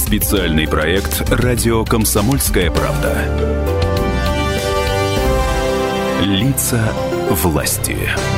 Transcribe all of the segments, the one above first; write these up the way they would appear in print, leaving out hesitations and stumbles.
Специальный проект «Радио Комсомольская правда». Лица власти.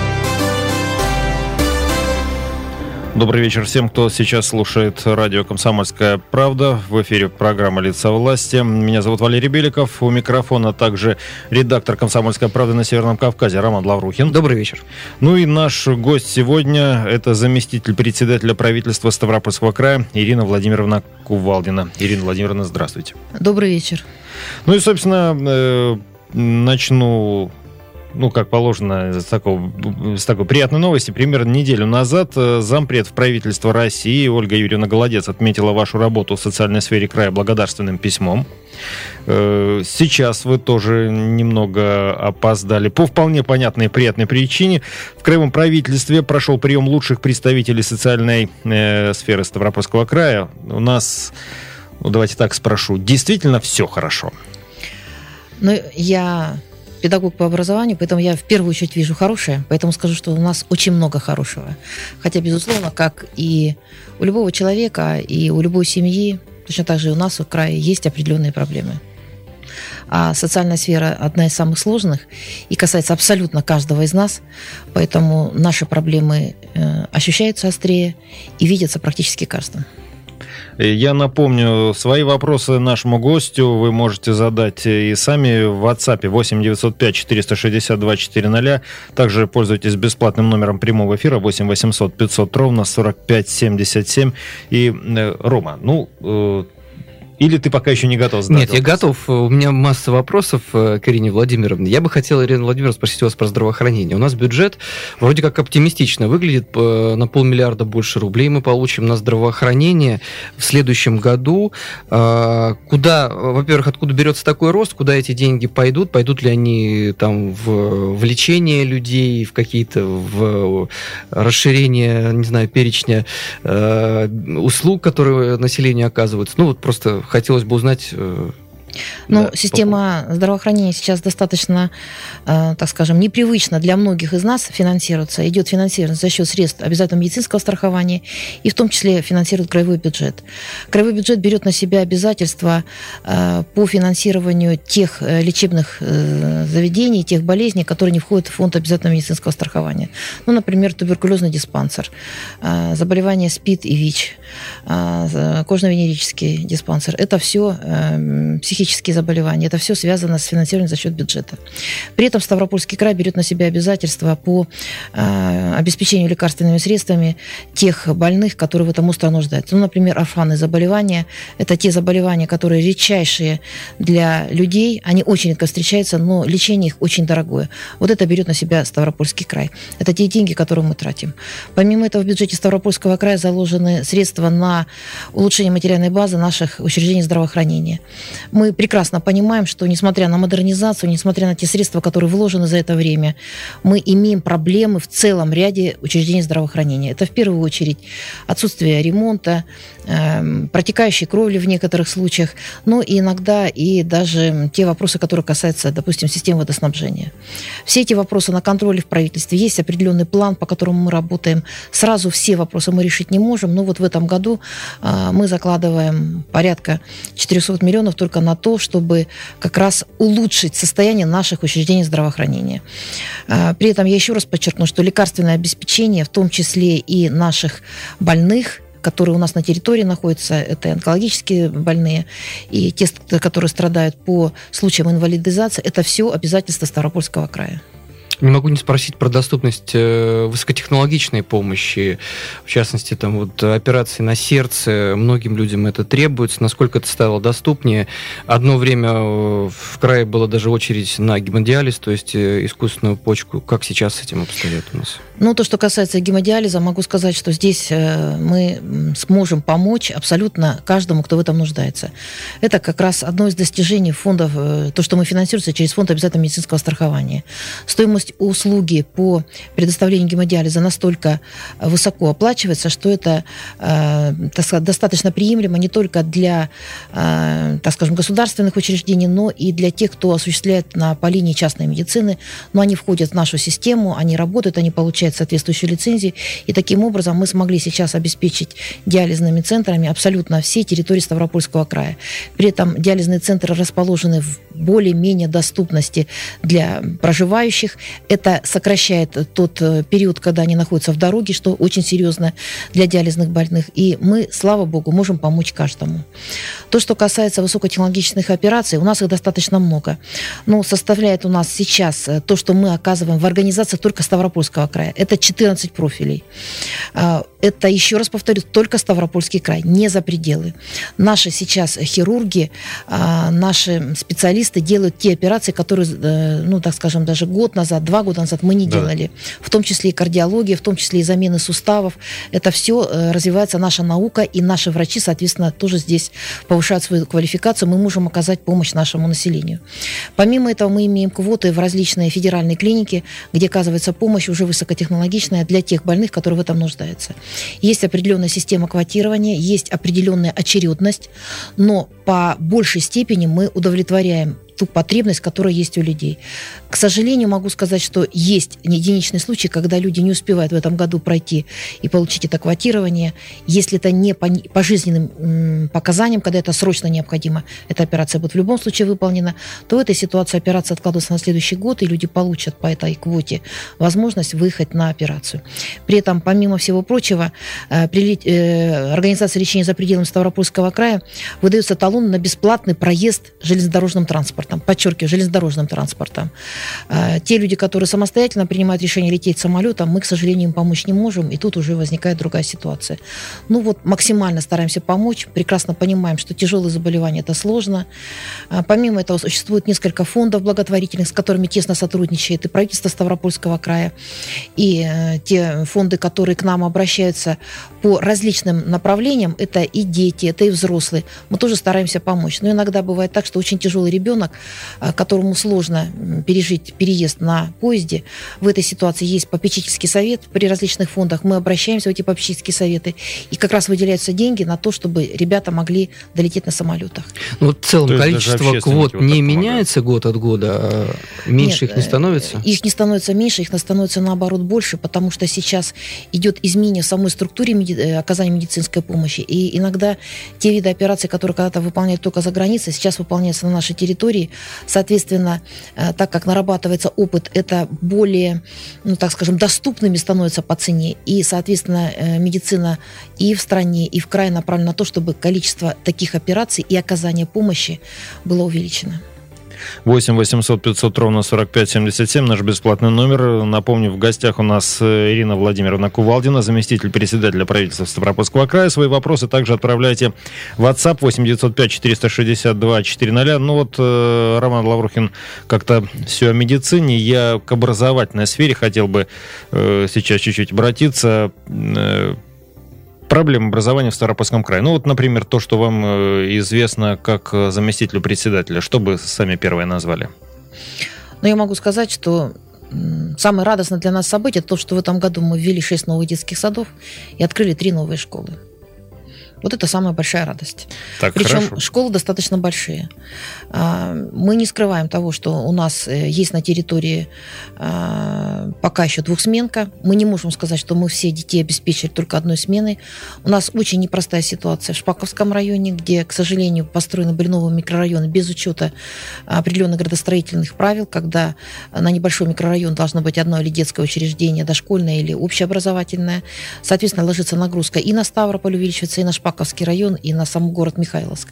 Добрый вечер всем, кто сейчас слушает радио «Комсомольская правда». В эфире программа «Лица власти». Меня зовут Валерий Беликов. У микрофона также редактор «Комсомольской правды» на Северном Кавказе Роман Лаврухин. Добрый вечер. Ну и наш гость сегодня – это заместитель председателя правительства Ставропольского края Ирина Владимировна Кувалдина. Ирина Владимировна, здравствуйте. Добрый вечер. Ну и, собственно, начну... как положено, с такой приятной новости. Примерно неделю назад зампред правительства России Ольга Юрьевна Голодец отметила вашу работу в социальной сфере края благодарственным письмом. Сейчас вы тоже немного опоздали по вполне понятной и приятной причине. В краевом правительстве прошел прием лучших представителей социальной сферы Ставропольского края. У нас, давайте так спрошу, действительно все хорошо? Я педагог по образованию, поэтому я в первую очередь вижу хорошее, поэтому скажу, что у нас очень много хорошего. Хотя, безусловно, как и у любого человека, и у любой семьи, точно так же и у нас в крае есть определенные проблемы. А социальная сфера одна из самых сложных и касается абсолютно каждого из нас, поэтому наши проблемы ощущаются острее и видятся практически каждым. Я напомню, свои вопросы нашему гостю вы можете задать и сами в WhatsApp 8 905 462 400. Также пользуйтесь бесплатным номером прямого эфира 8 800 500 ровно 45 77. И, Рома, или ты пока еще не готов задать? Нет, вопрос? Я готов. У меня масса вопросов к Ирине Владимировне. Я бы хотел, Ирина Владимировна, спросить вас про здравоохранение. У нас бюджет вроде как оптимистично выглядит. На 500 миллиона больше рублей мы получим на здравоохранение в следующем году. Во-первых, откуда берется такой рост? Куда эти деньги пойдут? Пойдут ли они там в лечение людей, в какие-то в расширение, не знаю, перечня услуг, которые населению оказываются? Просто хотелось бы узнать... Система здравоохранения сейчас достаточно, так скажем, непривычно для многих из нас финансируется. Идет финансирование за счет средств обязательного медицинского страхования и в том числе финансирует краевой бюджет. Краевой бюджет берет на себя обязательства по финансированию тех лечебных заведений, тех болезней, которые не входят в фонд обязательного медицинского страхования. Например, туберкулезный диспансер, заболевания СПИД и ВИЧ, кожно-венерический диспансер. Это все психические заболевания. Это все связано с финансированием за счет бюджета. При этом Ставропольский край берет на себя обязательства по обеспечению лекарственными средствами тех больных, которые в этом остро нуждаются. Например, орфанные заболевания. Это те заболевания, которые редчайшие для людей. Они очень редко встречаются, но лечение их очень дорогое. Вот это берет на себя Ставропольский край. Это те деньги, которые мы тратим. Помимо этого, в бюджете Ставропольского края заложены средства на улучшение материальной базы наших учреждений здравоохранения. Мы прекрасно понимаем, что несмотря на модернизацию, несмотря на те средства, которые вложены за это время, мы имеем проблемы в целом ряде учреждений здравоохранения. Это в первую очередь отсутствие ремонта, протекающей кровли в некоторых случаях, но и иногда и даже те вопросы, которые касаются, допустим, системы водоснабжения. Все эти вопросы на контроле в правительстве. Есть определенный план, по которому мы работаем. Сразу все вопросы мы решить не можем, но в этом году мы закладываем порядка 400 миллионов только на то, чтобы как раз улучшить состояние наших учреждений здравоохранения. При этом я еще раз подчеркну, что лекарственное обеспечение, в том числе и наших больных, которые у нас на территории находятся, это и онкологические больные, и те, которые страдают по случаям инвалидизации, это все обязательства Ставропольского края. Не могу не спросить про доступность высокотехнологичной помощи, в частности, операции на сердце. Многим людям это требуется. Насколько это стало доступнее? Одно время в крае была даже очередь на гемодиализ, то есть искусственную почку. Как сейчас с этим обстоят у нас? То, что касается гемодиализа, могу сказать, что здесь мы сможем помочь абсолютно каждому, кто в этом нуждается. Это как раз одно из достижений фондов, то, что мы финансируемся через фонд обязательного медицинского страхования. Стоимость стоимость услуги по предоставлению гемодиализа настолько высоко оплачивается, что это, так сказать, достаточно приемлемо не только для, так скажем, государственных учреждений, но и для тех, кто осуществляет по линии частной медицины. Но они входят в нашу систему, они работают, они получают соответствующие лицензии. И таким образом мы смогли сейчас обеспечить диализными центрами абсолютно все территории Ставропольского края. При этом диализные центры расположены в более-менее доступности для проживающих. Это сокращает тот период, когда они находятся в дороге, что очень серьезно для диализных больных. И мы, слава богу, можем помочь каждому. То, что касается высокотехнологичных операций, у нас их достаточно много. Но составляет у нас сейчас то, что мы оказываем в организации только Ставропольского края. Это 14 профилей. Это, еще раз повторю, только Ставропольский край, не за пределы. Наши сейчас хирурги, наши специалисты делают те операции, которые, ну, так скажем, даже год назад, 2 года назад мы не делали. В том числе и кардиология, в том числе и замены суставов. Это все развивается наша наука, и наши врачи, соответственно, тоже здесь повышают свою квалификацию. Мы можем оказать помощь нашему населению. Помимо этого, мы имеем квоты в различные федеральные клиники, где оказывается помощь уже высокотехнологичная для тех больных, которые в этом нуждаются. Есть определенная система квотирования, есть определенная очередность, но по большей степени мы удовлетворяем ту потребность, которая есть у людей. К сожалению, могу сказать, что есть единичные случаи, когда люди не успевают в этом году пройти и получить это квотирование. Если это не по жизненным показаниям, когда это срочно необходимо, эта операция будет в любом случае выполнена, то в этой ситуации операция откладывается на следующий год, и люди получат по этой квоте возможность выехать на операцию. При этом, помимо всего прочего, организация лечения за пределами Ставропольского края выдается талон на бесплатный проезд железнодорожным транспортом. Подчеркиваю, железнодорожным транспортом. Те люди, которые самостоятельно принимают решение лететь самолетом, мы, к сожалению, им помочь не можем, и тут уже возникает другая ситуация. Ну вот, максимально стараемся помочь, прекрасно понимаем, что тяжелые заболевания – это сложно. Помимо этого, существует несколько фондов благотворительных, с которыми тесно сотрудничает и правительство Ставропольского края, и те фонды, которые к нам обращаются по различным направлениям, это и дети, это и взрослые. Мы тоже стараемся помочь. Но иногда бывает так, что очень тяжелый ребенок, которому сложно пережить переезд на поезде, в этой ситуации есть попечительский совет при различных фондах. Мы обращаемся в эти попечительские советы, и как раз выделяются деньги на то, чтобы ребята могли долететь на самолетах. Ну, вот в целом количество квот не меняется год от года, а меньше их не становится? Их не становится меньше, их становится наоборот больше, потому что сейчас идет изменение в самой структуре оказания медицинской помощи, и иногда те виды операций, которые когда-то выполняют только за границей, сейчас выполняются на нашей территории. Соответственно, так как нарабатывается опыт, это более, ну, так скажем, доступными становятся по цене. И, соответственно, медицина и в стране, и в крае направлена на то, чтобы количество таких операций и оказания помощи было увеличено. 8 800 500 ровно 45 77, наш бесплатный номер. Напомню, в гостях у нас Ирина Владимировна Кувалдина, заместитель председателя правительства Ставропольского края. Свои вопросы также отправляйте в WhatsApp 8 905 462 400. Ну вот Роман Лаврухин как-то все о медицине. Я к образовательной сфере хотел бы сейчас чуть-чуть обратиться. Проблем образования в Ставропольском крае. Ну вот, например, то, что вам известно как заместителю председателя. Что бы сами первые назвали? Ну, я могу сказать, что самое радостное для нас событие то, что в этом году мы ввели 6 новых детских садов и открыли 3 новые школы. Вот это самая большая радость. Так, причем хорошо. Школы достаточно большие. Мы не скрываем того, что у нас есть на территории пока еще двухсменка. Мы не можем сказать, что мы все детей обеспечили только одной сменой. У нас очень непростая ситуация в Шпаковском районе, где, к сожалению, построены были новые микрорайоны без учета определенных градостроительных правил, когда на небольшой микрорайон должно быть одно или детское учреждение, дошкольное или общеобразовательное. Соответственно, ложится нагрузка и на Ставрополь увеличивается, и на Шпаковский район, и на сам город Михайловск.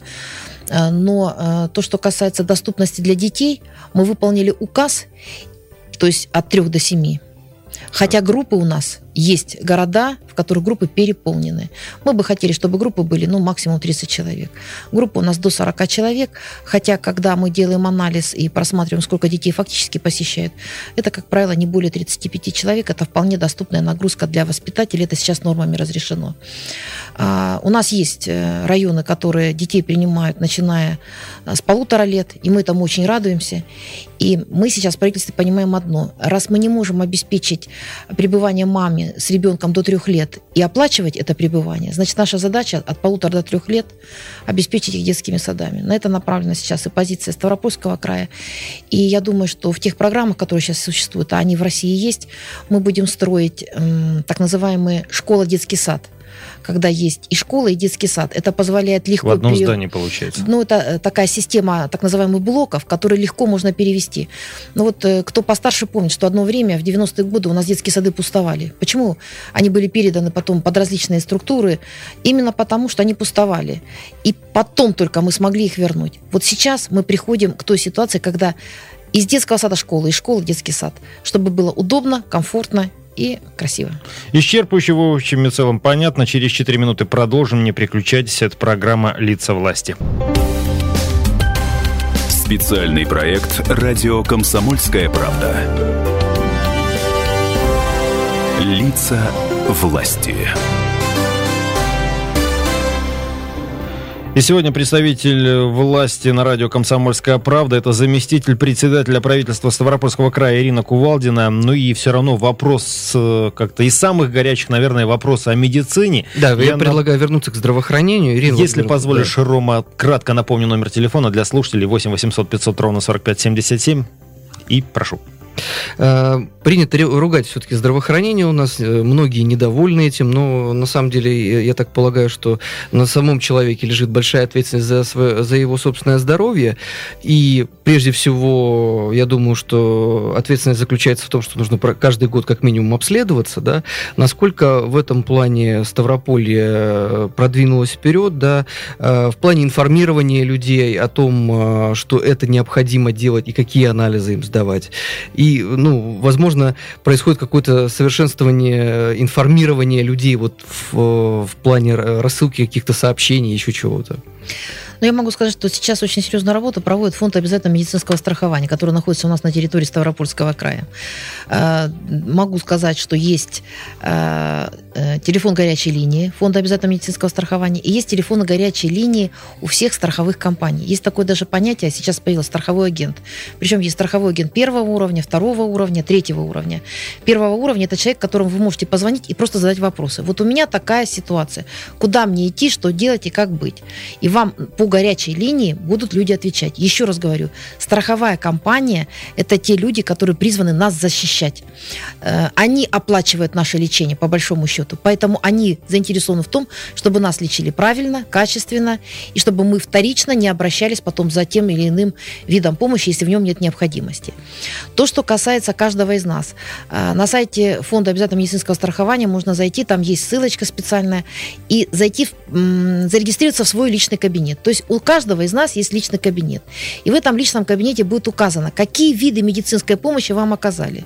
Но то, что касается доступности для детей, мы выполнили указ, то есть от 3 до 7. Хотя группы у нас есть города, в которых группы переполнены. Мы бы хотели, чтобы группы были, максимум 30 человек. Группа у нас до 40 человек, хотя, когда мы делаем анализ и просматриваем, сколько детей фактически посещают, это, как правило, не более 35 человек. Это вполне доступная нагрузка для воспитателей. Это сейчас нормами разрешено. У нас есть районы, которые детей принимают, начиная с 1,5 лет, и мы этому очень радуемся. И мы сейчас в правительстве понимаем одно. Раз мы не можем обеспечить пребывание мамы с ребенком до 3 лет и оплачивать это пребывание, значит, наша задача от 1,5 до 3 лет обеспечить их детскими садами. На это направлена сейчас и позиция Ставропольского края. И я думаю, что в тех программах, которые сейчас существуют, а они в России есть, мы будем строить так называемые школа-детский сад. Когда есть и школа, и детский сад. Это позволяет легко... В одном здании получается. Ну, это такая система так называемых блоков, которые легко можно перевести. Ну, вот кто постарше помнит, что одно время, в 90-е годы, у нас детские сады пустовали. Почему? Они были переданы потом под различные структуры. Именно потому, что они пустовали. И потом только мы смогли их вернуть. Вот сейчас мы приходим к той ситуации, когда из детского сада школа, из школы детский сад. Чтобы было удобно, комфортно и красиво. Исчерпывающе, в общем и целом понятно. Через 4 минуты продолжим. Не переключайтесь. Это программа «Лица власти». Специальный проект «Радио Комсомольская правда». «Лица власти». И сегодня представитель власти на радио «Комсомольская правда» — это заместитель председателя правительства Ставропольского края Ирина Кувалдина. Ну и все равно вопрос как-то из самых горячих, наверное, вопрос о медицине. Да, я предлагаю вернуться к здравоохранению. Ирина, если позволишь, да. Рома, кратко напомню номер телефона для слушателей: 8 800 500 ровно 45 77. И прошу. Принято ругать все-таки здравоохранение у нас, многие недовольны этим, но на самом деле я так полагаю, что на самом человеке лежит большая ответственность за его собственное здоровье, и прежде всего я думаю, что ответственность заключается в том, что нужно каждый год как минимум обследоваться, да, насколько в этом плане Ставрополье продвинулось вперед, да, в плане информирования людей о том, что это необходимо делать и какие анализы им сдавать. И, возможно, происходит какое-то совершенствование информирования людей вот в плане рассылки каких-то сообщений, еще чего-то. Но я могу сказать, что сейчас очень серьезную работу проводит фонд обязательного медицинского страхования, который находится у нас на территории Ставропольского края. Могу сказать, что есть телефон горячей линии фонда обязательного медицинского страхования и есть телефоны горячей линии у всех страховых компаний. Есть такое даже понятие, сейчас появился страховой агент. Причем есть страховой агент 1-го уровня, 2-го уровня, 3-го уровня. 1-го уровня – это человек, которому вы можете позвонить и просто задать вопросы. Вот у меня такая ситуация. Куда мне идти, что делать и как быть? И вам по горячей линии будут люди отвечать. Еще раз говорю, страховая компания – это те люди, которые призваны нас защищать. Они оплачивают наше лечение, по большому счету. Поэтому они заинтересованы в том, чтобы нас лечили правильно, качественно, и чтобы мы вторично не обращались потом за тем или иным видом помощи, если в нем нет необходимости. То, что касается каждого из нас. На сайте фонда обязательного медицинского страхования можно зайти, там есть ссылочка специальная, и зайти, зарегистрироваться в свой личный кабинет. То есть у каждого из нас есть личный кабинет. И в этом личном кабинете будет указано, какие виды медицинской помощи вам оказали.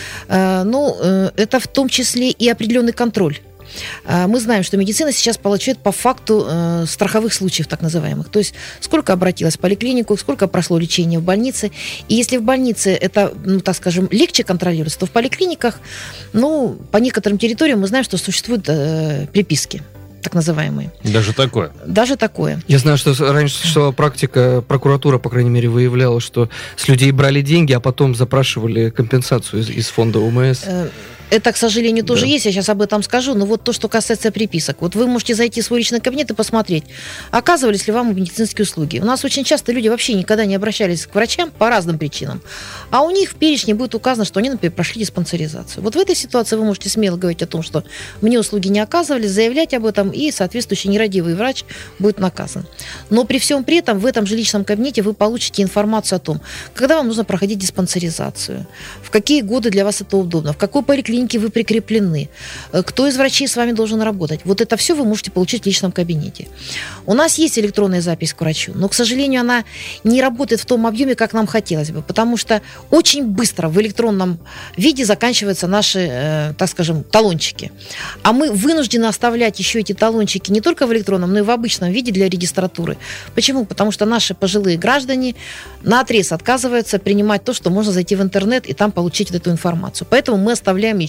Это в том числе и определенный контроль. Мы знаем, что медицина сейчас получает по факту страховых случаев, так называемых. То есть сколько обратилось в поликлинику, сколько прошло лечение в больнице. И если в больнице это, легче контролируется, то в поликлиниках, по некоторым территориям мы знаем, что существуют приписки. Так называемые. Даже такое? Даже такое. Я знаю, что раньше шла практика, прокуратура, по крайней мере, выявляла, что с людей брали деньги, а потом запрашивали компенсацию из фонда УМС. Это, к сожалению, тоже есть, я сейчас об этом скажу, но вот то, что касается приписок. Вот вы можете зайти в свой личный кабинет и посмотреть, оказывались ли вам медицинские услуги. У нас очень часто люди вообще никогда не обращались к врачам по разным причинам, а у них в перечне будет указано, что они, например, прошли диспансеризацию. Вот в этой ситуации вы можете смело говорить о том, что мне услуги не оказывались, заявлять об этом, и соответствующий нерадивый врач будет наказан. Но при всем при этом в этом же личном кабинете вы получите информацию о том, когда вам нужно проходить диспансеризацию, в какие годы для вас это удобно, в какой поликлинике вы прикреплены, кто из врачей с вами должен работать. Вот это все вы можете получить в личном кабинете. У нас есть электронная запись к врачу, но, к сожалению, она не работает в том объеме, как нам хотелось бы, потому что очень быстро в электронном виде заканчиваются наши, талончики. А мы вынуждены оставлять еще эти талончики не только в электронном, но и в обычном виде для регистратуры. Почему? Потому что наши пожилые граждане наотрез отказываются принимать то, что можно зайти в интернет и там получить эту информацию. Поэтому мы оставляем еще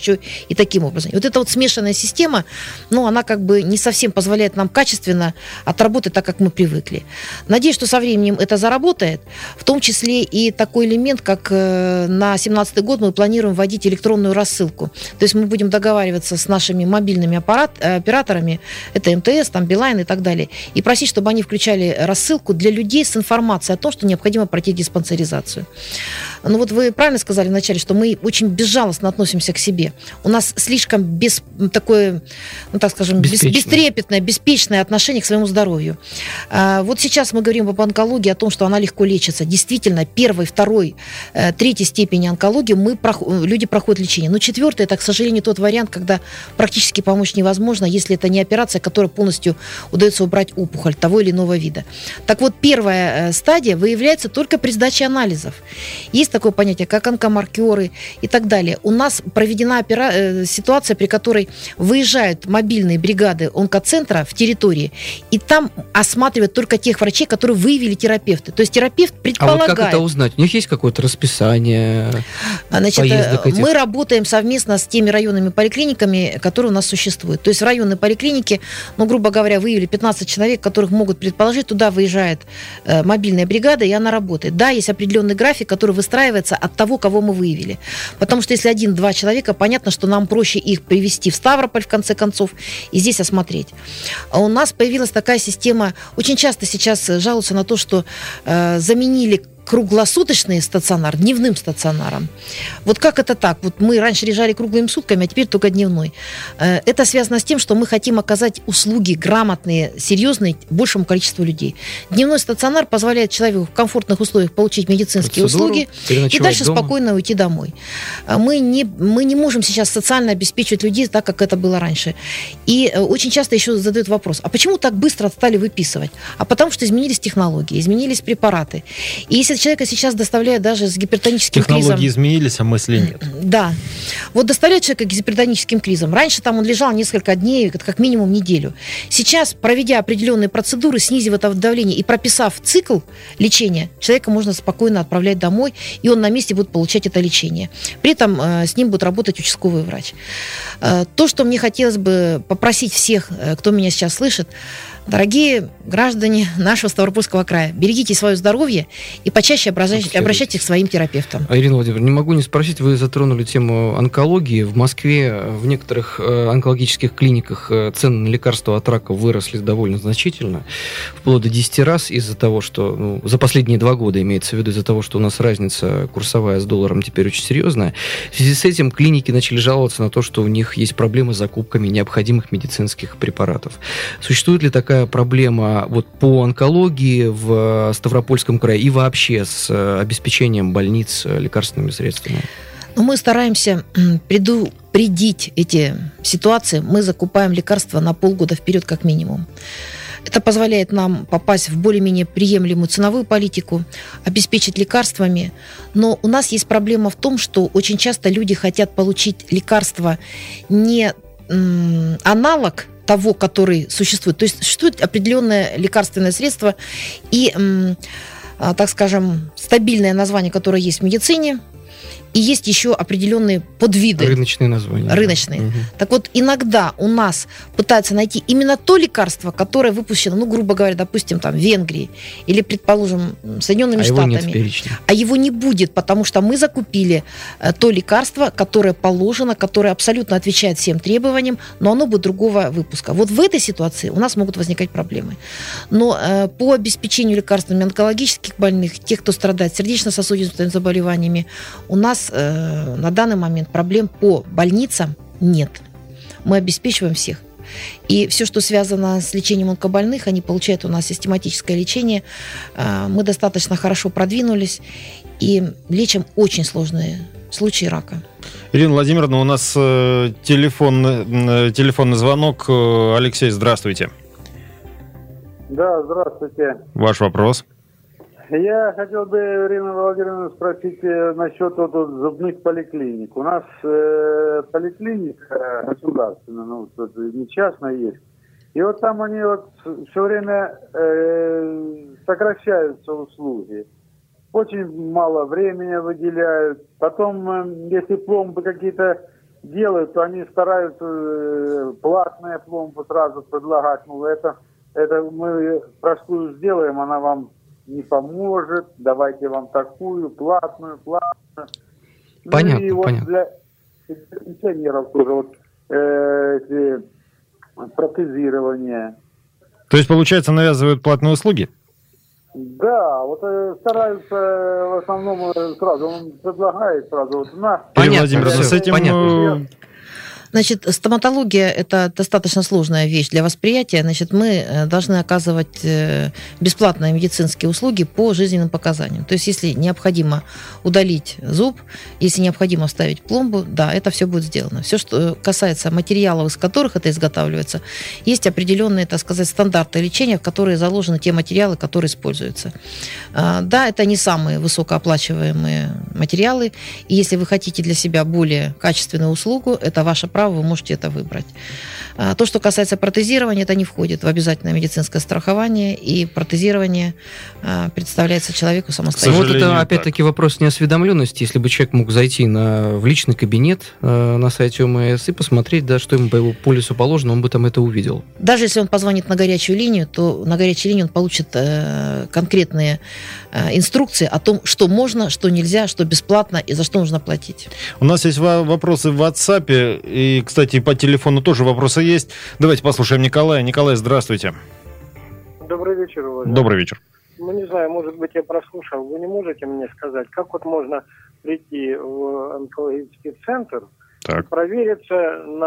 еще и таким образом. И вот эта вот смешанная система, ну, она как бы не совсем позволяет нам качественно отработать так, как мы привыкли. Надеюсь, что со временем это заработает, в том числе и такой элемент, как на 2017 год мы планируем вводить электронную рассылку. То есть мы будем договариваться с нашими мобильными операторами, это МТС, там, Билайн и так далее, и просить, чтобы они включали рассылку для людей с информацией о том, что необходимо пройти диспансеризацию. Ну вот вы правильно сказали вначале, что мы очень безжалостно относимся к себе. У нас слишком такое, ну так скажем, бестрепетное, беспечное отношение к своему здоровью. Вот сейчас мы говорим об онкологии, о том, что она легко лечится. Действительно, первой, второй, третьей степени онкологии люди проходят лечение. Но четвертый, это, к сожалению, тот вариант, когда практически помочь невозможно, если это не операция, которая полностью удается убрать опухоль того или иного вида. Так вот, первая стадия выявляется только при сдаче анализов. Есть такое понятие, как онкомаркеры и так далее. У нас проведена ситуация, при которой выезжают мобильные бригады онкоцентра в территории, и там осматривают только тех врачей, которые выявили терапевты. То есть терапевт предполагает... А вот как это узнать? У них есть какое-то расписание? Значит, мы работаем совместно с теми районными поликлиниками, которые у нас существуют. То есть в районной поликлинике, ну, грубо говоря, выявили 15 человек, которых могут предположить, туда выезжает мобильная бригада, и она работает. Да, есть определенный график, который выстраивается от того, кого мы выявили. Потому что если 1-2 человека, понятно, что нам проще их привезти в Ставрополь, в конце концов, и здесь осмотреть. А у нас появилась такая система, очень часто сейчас жалуются на то, что заменили круглосуточный стационар дневным стационаром. Вот как это так? Вот мы раньше лежали круглыми сутками, а теперь только дневной. Это связано с тем, что мы хотим оказать услуги грамотные, серьезные большему количеству людей. Дневной стационар позволяет человеку в комфортных условиях получить медицинские услуги и дальше дома. Спокойно уйти домой. Мы не можем сейчас социально обеспечивать людей так, как это было раньше. И очень часто еще задают вопрос, а почему так быстро стали выписывать? А потому что изменились технологии, изменились препараты. И если человека сейчас доставляют даже с гипертоническим кризом. Технологии изменились, а мысли нет. Да. Вот доставляют человека с гипертоническим кризом. Раньше там он лежал несколько дней, как минимум неделю. Сейчас, проведя определенные процедуры, снизив это давление и прописав цикл лечения, человека можно спокойно отправлять домой, и он на месте будет получать это лечение. При этом с ним будет работать участковый врач. То, что мне хотелось бы попросить всех, кто меня сейчас слышит, дорогие граждане нашего Ставропольского края, берегите свое здоровье и почаще обращайтесь к своим терапевтам. Ирина Владимировна, не могу не спросить, вы затронули тему онкологии. В Москве в некоторых онкологических клиниках цены на лекарства от рака выросли довольно значительно, вплоть до 10 раз из-за того, что за последние 2 года, имеется в виду, из-за того, что у нас разница курсовая с долларом теперь очень серьезная. В связи с этим клиники начали жаловаться на то, что у них есть проблемы с закупками необходимых медицинских препаратов. Существует ли такая проблема вот по онкологии в Ставропольском крае и вообще с обеспечением больниц лекарственными средствами? Мы стараемся предупредить эти ситуации. Мы закупаем лекарства на полгода вперед как минимум. Это позволяет нам попасть в более-менее приемлемую ценовую политику, обеспечить лекарствами. Но у нас есть проблема в том, что очень часто люди хотят получить лекарство не аналог того, который существует. То есть существует определенное лекарственное средство и, так скажем, стабильное название, которое есть в медицине, и есть еще определенные подвиды. Рыночные названия. Рыночные. Угу. Так вот, иногда у нас пытаются найти именно то лекарство, которое выпущено, грубо говоря, допустим, там, в Венгрии или, предположим, Соединенными Штатами. Его нет в перечне. А его не будет, потому что мы закупили то лекарство, которое положено, которое абсолютно отвечает всем требованиям, но оно будет другого выпуска. Вот в этой ситуации у нас могут возникать проблемы. Но по обеспечению лекарствами онкологических больных, тех, кто страдает сердечно-сосудистыми заболеваниями, у нас на данный момент проблем по больницам нет. Мы обеспечиваем всех. И все, что связано с лечением онкобольных, они получают у нас систематическое лечение. Мы достаточно хорошо продвинулись и лечим очень сложные случаи рака. Ирина Владимировна, у нас телефонный звонок. Алексей, здравствуйте. Да, здравствуйте. Ваш вопрос. Я хотел бы, Ирину Владимировну, спросить насчет зубных поликлиник. У нас поликлиника государственная, не частная есть. И вот там они все время сокращаются услуги. Очень мало времени выделяют. Потом, если пломбы какие-то делают, то они стараются платные пломбы сразу предлагать. Ну, это мы простую сделаем, она вам не поможет, давайте вам такую, платную. Понятно, ну, и вот понятно. для пенсионеров тоже вот эти протезирование. То есть, получается, навязывают платные услуги? Да, вот стараются в основном сразу, он предлагает сразу. Вот на... Ирина Понятно, Владимировна, всё, с этим... понятно. Значит, стоматология – это достаточно сложная вещь для восприятия. Значит, мы должны оказывать бесплатные медицинские услуги по жизненным показаниям. То есть, если необходимо удалить зуб, если необходимо вставить пломбу, да, это все будет сделано. Все, что касается материалов, из которых это изготавливается, есть определенные, так сказать, стандарты лечения, в которые заложены те материалы, которые используются. Да, это не самые высокооплачиваемые материалы, и если вы хотите для себя более качественную услугу, это ваше право, вы можете это выбрать. То, что касается протезирования, это не входит в обязательное медицинское страхование, и протезирование представляется человеку самостоятельно. Вот сожалению, это, так. опять-таки, вопрос неосведомленности. Если бы человек мог зайти в личный кабинет на сайте ОМС и посмотреть, да, что ему по его полису положено, он бы там это увидел. Даже если он позвонит на горячую линию, то на горячей линии он получит конкретные инструкции о том, что можно, что нельзя, что бесплатно и за что нужно платить. У нас есть вопросы в WhatsApp, и, кстати, по телефону тоже вопросы есть. Давайте послушаем Николая. Николай, здравствуйте. Добрый вечер, Владимир. Добрый вечер. Ну, не знаю, может быть, я прослушал. Вы не можете мне сказать, как вот можно прийти в онкологический центр Так. и провериться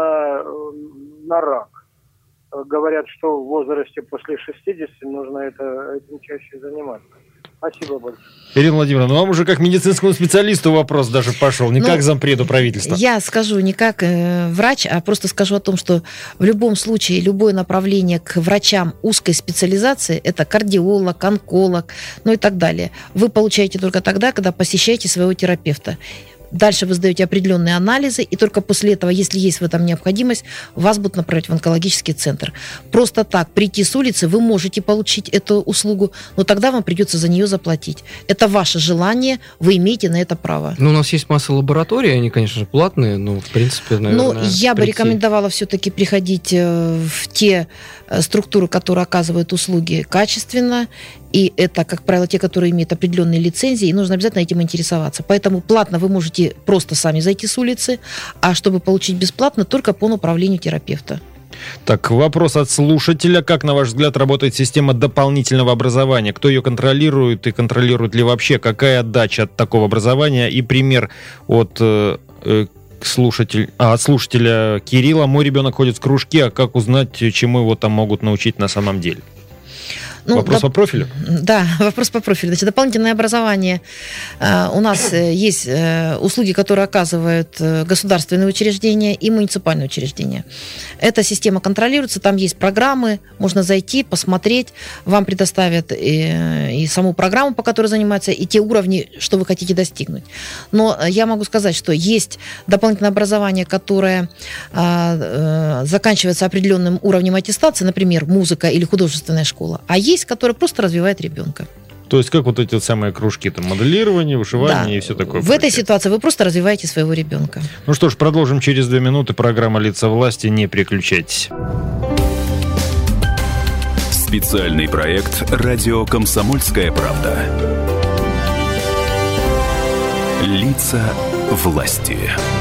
на рак? Говорят, что в возрасте после 60 нужно этим чаще заниматься. Спасибо большое. Ирина Владимировна, ну вам уже как медицинскому специалисту вопрос даже пошел, не как зампреду правительства. Я скажу не как врач, а просто скажу о том, что в любом случае любое направление к врачам узкой специализации, это кардиолог, онколог, ну и так далее, вы получаете только тогда, когда посещаете своего терапевта. Дальше вы сдаете определенные анализы, и только после этого, если есть в этом необходимость, вас будут направлять в онкологический центр. Просто так прийти с улицы вы можете получить эту услугу, но тогда вам придется за нее заплатить. Это ваше желание, вы имеете на это право. Ну, у нас есть масса лабораторий, они, конечно же, платные, но, в принципе, наверное, Ну, я бы прийти. рекомендовала все-таки приходить в те структуры, которые оказывают услуги качественно, и это, как правило, те, которые имеют определенные лицензии, и нужно обязательно этим интересоваться. Поэтому платно вы можете просто сами зайти с улицы, а чтобы получить бесплатно, только по направлению терапевта. Так, вопрос от слушателя. Как, на ваш взгляд, работает система дополнительного образования? Кто ее контролирует и контролирует ли вообще? Какая отдача от такого образования? И пример от слушателя Кирилла. Мой ребенок ходит в кружки, а как узнать, чему его там могут научить на самом деле? Вопрос по профилю? Да, вопрос по профилю. Значит, дополнительное образование. У нас есть услуги, которые оказывают государственные учреждения и муниципальные учреждения. Эта система контролируется, там есть программы, можно зайти, посмотреть, вам предоставят и саму программу, по которой занимаются, и те уровни, что вы хотите достигнуть. Но я могу сказать, что есть дополнительное образование, которое заканчивается определенным уровнем аттестации, например, музыка или художественная школа, а есть, которая просто развивает ребенка. То есть как вот эти вот самые кружки, там, моделирование, вышивание и все такое. В этой ситуации вы просто развиваете своего ребенка. Ну что ж, продолжим через 2 минуты. Программа «Лица власти». Не переключайтесь. Специальный проект «Радио Комсомольская правда». Лица власти.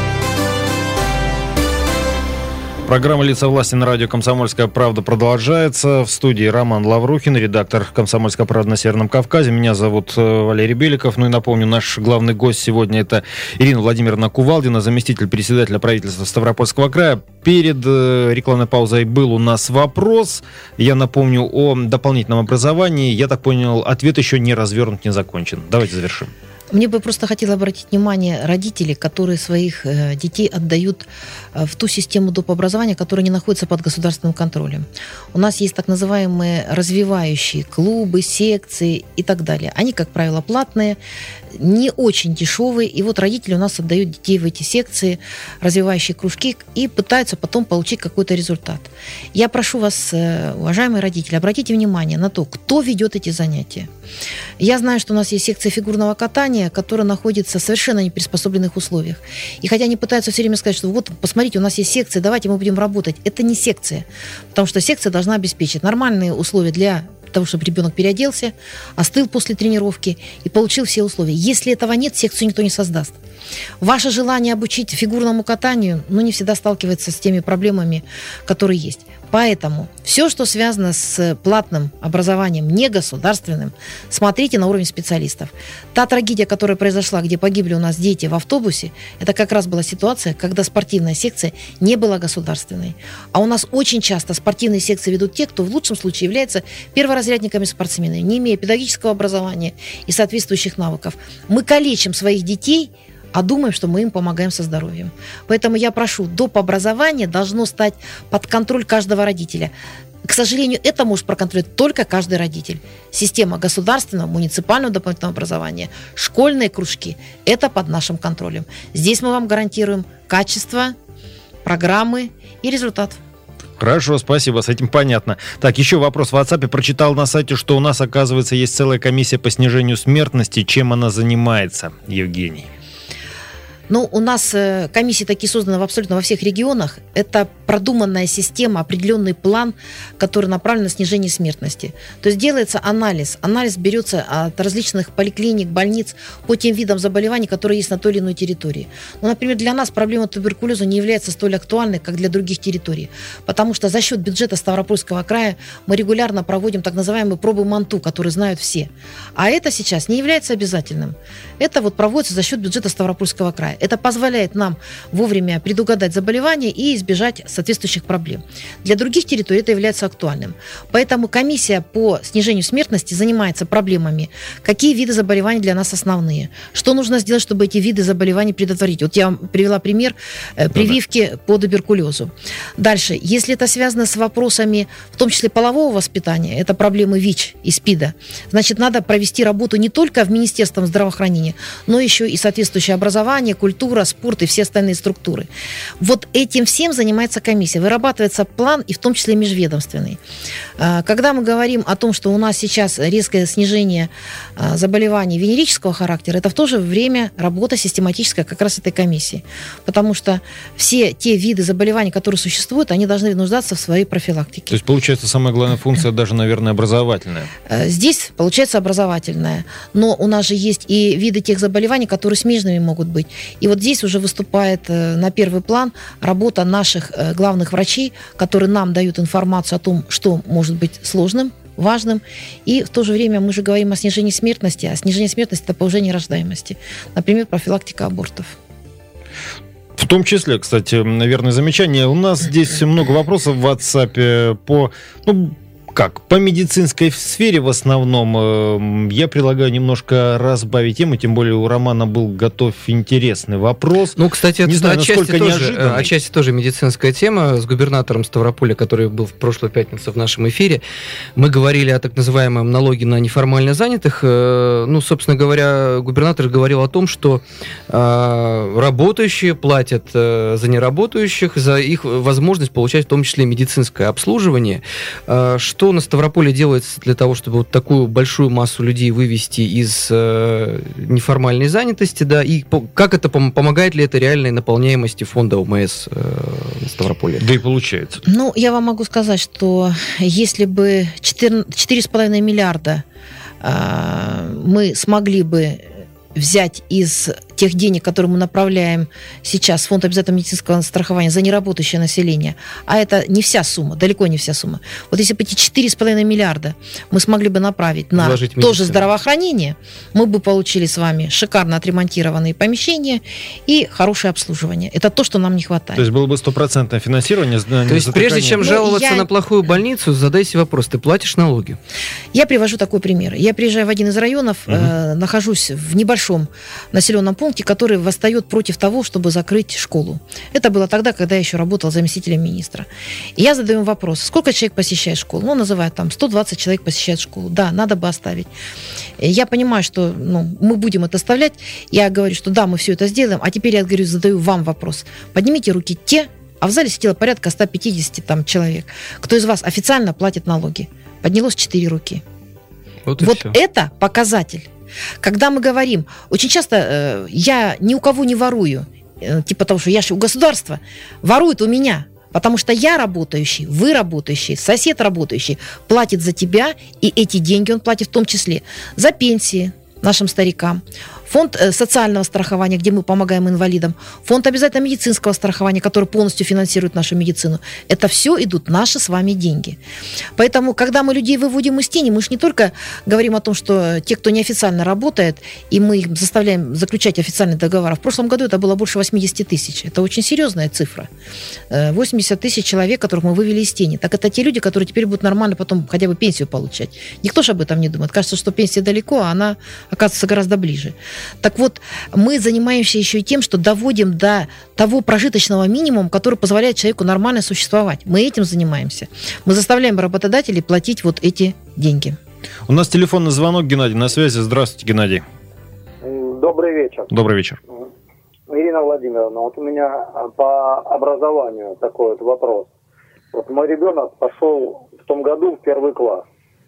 Программа «Лица власти» на радио «Комсомольская правда» продолжается. В студии Роман Лаврухин, редактор «Комсомольской правды» на Северном Кавказе. Меня зовут Валерий Беликов. Ну и напомню, наш главный гость сегодня — это Ирина Владимировна Кувалдина, заместитель председателя правительства Ставропольского края. Перед рекламной паузой был у нас вопрос. Я напомню о дополнительном образовании. Я так понял, ответ еще не развернут, не закончен. Давайте завершим. Мне бы просто хотела обратить внимание родителей, которые своих детей отдают в ту систему доп. Образования, которая не находится под государственным контролем. У нас есть так называемые развивающие клубы, секции и так далее. Они, как правило, платные. не очень дешевый. И вот родители у нас отдают детей в эти секции, развивающие кружки, и пытаются потом получить какой-то результат. Я прошу вас, уважаемые родители, обратите внимание на то, кто ведет эти занятия. Я знаю, что у нас есть секция фигурного катания, которая находится в совершенно неприспособленных условиях. И хотя они пытаются все время сказать, что вот, посмотрите, у нас есть секция, давайте мы будем работать. Это не секция, потому что секция должна обеспечить нормальные условия для того, чтобы ребенок переоделся, остыл после тренировки и получил все условия. Если этого нет, секцию никто не создаст. Ваше желание обучить фигурному катанию, не всегда сталкивается с теми проблемами, которые есть. Поэтому все, что связано с платным образованием, негосударственным, смотрите на уровень специалистов. Та трагедия, которая произошла, где погибли у нас дети в автобусе, это как раз была ситуация, когда спортивная секция не была государственной. А у нас очень часто спортивные секции ведут те, кто в лучшем случае является перворазрядниками спортсменами, не имея педагогического образования и соответствующих навыков. Мы калечим своих детей, а думаем, что мы им помогаем со здоровьем. Поэтому я прошу, доп. Образование должно стать под контроль каждого родителя. К сожалению, это может проконтролировать только каждый родитель. Система государственного, муниципального дополнительного образования, школьные кружки – это под нашим контролем. Здесь мы вам гарантируем качество, программы и результат. Хорошо, спасибо, с этим понятно. Так, еще вопрос. В WhatsApp прочитал на сайте, что у нас, оказывается, есть целая комиссия по снижению смертности. Чем она занимается, Евгений? У нас комиссии такие созданы абсолютно во всех регионах. Это продуманная система, определенный план, который направлен на снижение смертности. То есть делается анализ. Анализ берется от различных поликлиник, больниц по тем видам заболеваний, которые есть на той или иной территории. Например, для нас проблема туберкулеза не является столь актуальной, как для других территорий. Потому что за счет бюджета Ставропольского края мы регулярно проводим так называемые пробы МАНТУ, которые знают все. А это сейчас не является обязательным. Это проводится за счет бюджета Ставропольского края. Это позволяет нам вовремя предугадать заболевания и избежать соответствующих проблем. Для других территорий это является актуальным. Поэтому комиссия по снижению смертности занимается проблемами. Какие виды заболеваний для нас основные? Что нужно сделать, чтобы эти виды заболеваний предотвратить? Вот я вам привела пример прививки по туберкулезу. Дальше, если это связано с вопросами, в том числе полового воспитания, это проблемы ВИЧ и СПИДа, значит, надо провести работу не только в Министерстве здравоохранения, но еще и соответствующее образование, культура, спорт и все остальные структуры. Вот этим всем занимается комиссия. Вырабатывается план, и в том числе межведомственный. Когда мы говорим о том, что у нас сейчас резкое снижение заболеваний венерического характера, это в то же время работа систематическая как раз этой комиссии. Потому что все те виды заболеваний, которые существуют, они должны нуждаться в своей профилактике. То есть, получается, самая главная функция даже, наверное, образовательная. Здесь, получается, образовательная. Но у нас же есть и виды тех заболеваний, которые смежными могут быть. И вот здесь уже выступает на первый план работа наших главных врачей, которые нам дают информацию о том, что может быть сложным, важным. И в то же время мы же говорим о снижении смертности. А снижение смертности – это повышение рождаемости. Например, профилактика абортов. В том числе, кстати, наверное, замечание. У нас здесь много вопросов в WhatsApp по... по медицинской сфере в основном. Я предлагаю немножко разбавить тему, тем более у Романа был готов интересный вопрос. Кстати, это отчасти тоже медицинская тема. С губернатором Ставрополя, который был в прошлую пятницу в нашем эфире, мы говорили о так называемом налоге на неформально занятых. Собственно говоря, губернатор говорил о том, что работающие платят за неработающих, за их возможность получать в том числе медицинское обслуживание. Что на Ставрополе делается для того, чтобы вот такую большую массу людей вывести из неформальной занятости, да, и как это помогает ли это реальной наполняемости фонда ОМС на Ставрополе? Да и получается. Я вам могу сказать, что если бы 4,5 миллиарда мы смогли бы взять из тех денег, которые мы направляем сейчас в фонд обязательного медицинского страхования за неработающее население, а это не вся сумма, далеко не вся сумма. Вот если бы эти 4,5 миллиарда мы смогли бы направить на тоже здравоохранение, мы бы получили с вами шикарно отремонтированные помещения и хорошее обслуживание. Это то, что нам не хватает. То есть было бы 100% финансирование. То есть прежде чем жаловаться на плохую больницу, задайся вопрос, ты платишь налоги? Я привожу такой пример. Я приезжаю в один из районов, нахожусь в небольшом населенном пункте, пункте, который восстает против того, чтобы закрыть школу. Это было тогда, когда я еще работала заместителем министра. И я задаю им вопрос, сколько человек посещает школу? Ну, называют там 120 человек посещает школу. Да, надо бы оставить. Я понимаю, что мы будем это оставлять. Я говорю, что да, мы все это сделаем. А теперь я говорю, задаю вам вопрос. Поднимите руки те, а в зале сидело порядка 150 там, человек. Кто из вас официально платит налоги? Поднялось 4 руки. Вот это показатель. Когда мы говорим, очень часто я ни у кого не ворую, типа того, что я же у государства, воруют у меня, потому что я работающий, вы работающий, сосед работающий платит за тебя, и эти деньги он платит в том числе за пенсии нашим старикам, фонд социального страхования, где мы помогаем инвалидам, фонд обязательно медицинского страхования, который полностью финансирует нашу медицину. Это все идут наши с вами деньги. Поэтому, когда мы людей выводим из тени, мы же не только говорим о том, что те, кто неофициально работает, и мы их заставляем заключать официальные договоры. В прошлом году это было больше 80 тысяч. Это очень серьезная цифра. 80 тысяч человек, которых мы вывели из тени. Так это те люди, которые теперь будут нормально потом хотя бы пенсию получать. Никто же об этом не думает. Кажется, что пенсия далеко, а она оказывается гораздо ближе. Так вот, мы занимаемся еще и тем, что доводим до того прожиточного минимума, который позволяет человеку нормально существовать. Мы этим занимаемся. Мы заставляем работодателей платить вот эти деньги. У нас телефонный звонок, Геннадий, на связи. Здравствуйте, Геннадий. Добрый вечер. Добрый вечер. Ирина Владимировна, вот у меня по образованию такой вот вопрос. Вот мой ребенок пошел в том году в 1 класс.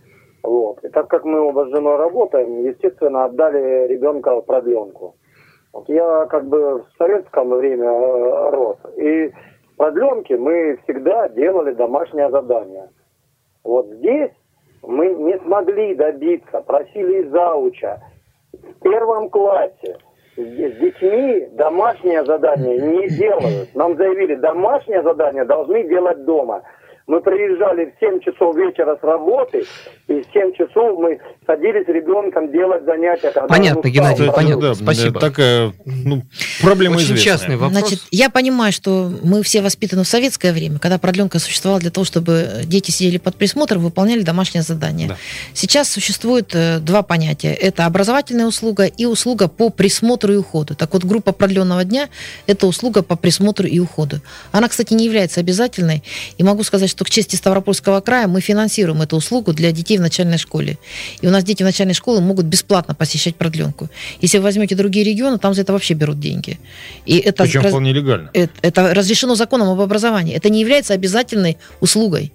Вот. И так как мы оба с женой работаем, естественно, отдали ребенка в продленку. Вот я как бы в советском время рос. И в продленке мы всегда делали домашнее задание. Вот здесь мы не смогли добиться, просили из зауча. В 1 классе с детьми домашнее задание не делают. Нам заявили, домашнее задание должны делать дома. Мы приезжали в 7 часов вечера с работы, и в 7 часов мы садились с ребенком делать занятия. Понятно, Геннадий, понятно. Да, спасибо. Такая проблема очень известная. частный вопрос. Значит, я понимаю, что мы все воспитаны в советское время, когда продленка существовала для того, чтобы дети сидели под присмотром, выполняли домашнее задание. Да. Сейчас существует 2 понятия. Это образовательная услуга и услуга по присмотру и уходу. Так вот, группа продленного дня – это услуга по присмотру и уходу. Она, кстати, не является обязательной. И могу сказать, что к чести Ставропольского края мы финансируем эту услугу для детей в начальной школе. И у нас дети в начальной школе могут бесплатно посещать продленку. Если вы возьмете другие регионы, там за это вообще берут деньги. И это причем вполне легально. Это разрешено законом об образовании. Это не является обязательной услугой.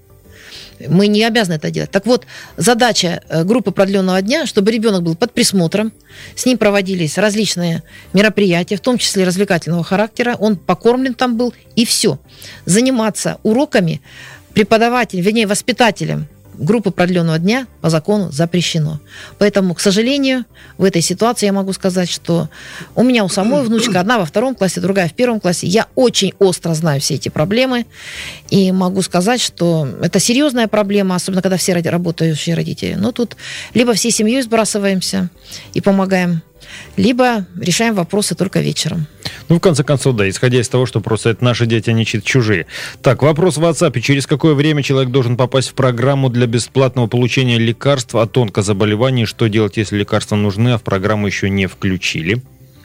Мы не обязаны это делать. Так вот, задача группы продленного дня, чтобы ребенок был под присмотром, с ним проводились различные мероприятия, в том числе развлекательного характера, он покормлен там был, и все. Заниматься уроками преподавателем, вернее, воспитателем группы продленного дня по закону запрещено. Поэтому, к сожалению, в этой ситуации я могу сказать, что у меня у самой внучка, одна во 2 классе, другая в 1 классе. Я очень остро знаю все эти проблемы и могу сказать, что это серьезная проблема, особенно когда все работающие родители. Но тут либо всей семьей сбрасываемся и помогаем, либо решаем вопросы только вечером. В конце концов, да, исходя из того, что просто это наши дети, они чьи-то чужие. Так, вопрос в WhatsApp. Через какое время человек должен попасть в программу для бесплатного получения лекарств от онкозаболеваний? Что делать, если лекарства нужны, а в программу еще не включили?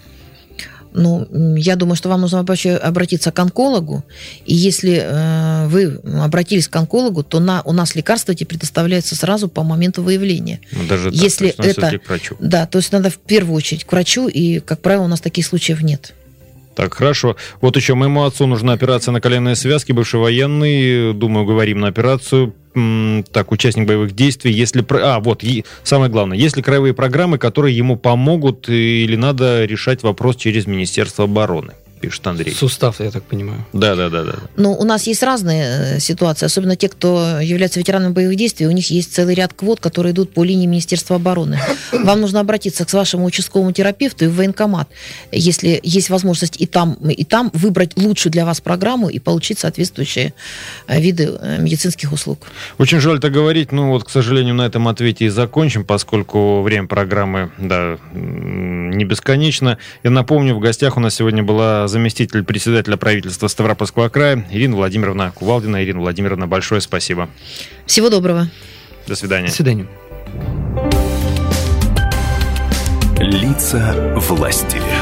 Я думаю, что вам нужно вообще обратиться к онкологу. И если вы обратились к онкологу, то у нас лекарства эти предоставляются сразу по моменту выявления. Даже если так, это к врачу. Да, то есть надо в первую очередь к врачу, и, как правило, у нас таких случаев нет. Так, хорошо. Вот еще моему отцу нужна операция на коленные связки, бывший военный, думаю, говорим на операцию. Так, участник боевых действий. Самое главное, есть ли краевые программы, которые ему помогут, или надо решать вопрос через Министерство обороны? Пишет Андрей. Сустав, я так понимаю. Да. У нас есть разные ситуации, особенно те, кто является ветеранами боевых действий, у них есть целый ряд квот, которые идут по линии Министерства обороны. Вам нужно обратиться к вашему участковому терапевту и в военкомат, если есть возможность и там выбрать лучшую для вас программу и получить соответствующие виды медицинских услуг. Очень жаль это говорить, к сожалению, на этом ответе и закончим, поскольку время программы, не бесконечно. Я напомню, в гостях у нас сегодня была заместитель председателя правительства Ставропольского края Ирина Владимировна Кувалдина. Ирина Владимировна, большое спасибо. Всего доброго. До свидания. До свидания. Лица власти.